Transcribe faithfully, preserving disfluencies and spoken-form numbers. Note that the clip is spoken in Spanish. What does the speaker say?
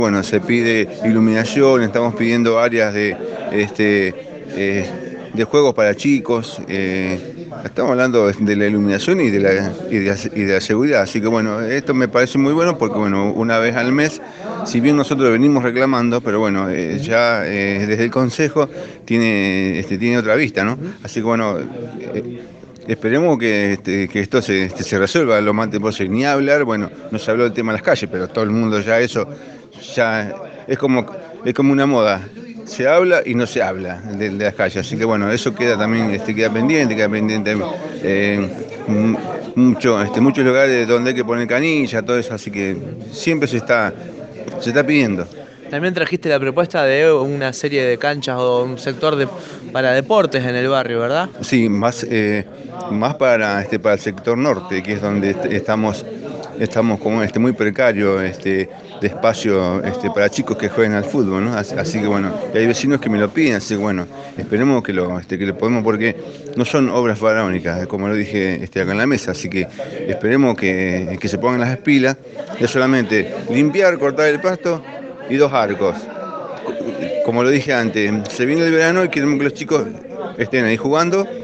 Bueno, se pide iluminación, estamos pidiendo áreas de, este, eh, de juegos para chicos, eh, estamos hablando de la iluminación y de la, y, de la, y de la seguridad, así que bueno, esto me parece muy bueno porque bueno, una vez al mes, si bien nosotros venimos reclamando, pero bueno, eh, ya eh, desde el Consejo tiene, este, tiene otra vista, ¿no? Así que bueno, eh, esperemos que, este, que esto se, este, se resuelva lo más antes posible. Ni hablar, bueno, no se habló del tema de las calles, pero todo el mundo ya eso, ya es como, es como una moda. Se habla y no se habla de, de las calles. Así que bueno, eso queda también, este, queda pendiente, queda pendiente eh, mucho, este, muchos lugares donde hay que poner canilla, todo eso, así que siempre se está, se está pidiendo. También trajiste la propuesta de una serie de canchas o un sector de, para deportes en el barrio, ¿verdad? Sí, más, eh, más para, este, para el sector norte, que es donde est- estamos, estamos como este, muy precario este, de espacio este, para chicos que jueguen al fútbol, ¿no? Así, así que bueno, y hay vecinos que me lo piden, así que bueno, esperemos que lo, este, que lo podemos, porque no son obras faraónicas, como lo dije este, acá en la mesa, así que esperemos que, que se pongan las pilas, es solamente limpiar, cortar el pasto y dos arcos. Como lo dije antes, se viene el verano y queremos que los chicos estén ahí jugando